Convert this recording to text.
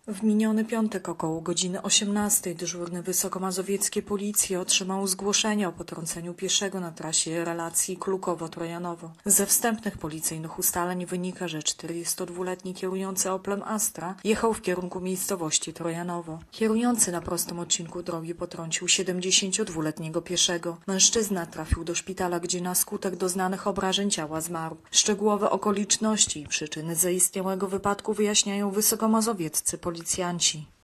W miniony piątek około godziny 18 dyżurny wysokomazowieckiej policji otrzymał zgłoszenie o potrąceniu pieszego na trasie relacji Klukowo-Trojanowo. Ze wstępnych policyjnych ustaleń wynika, że 42-letni kierujący Oplem Astra jechał w kierunku miejscowości Trojanowo. Kierujący na prostym odcinku drogi potrącił 72-letniego pieszego. Mężczyzna trafił do szpitala, gdzie na skutek doznanych obrażeń ciała zmarł. Szczegółowe okoliczności i przyczyny zaistniałego wypadku wyjaśniają wysokomazowieccy policjanci.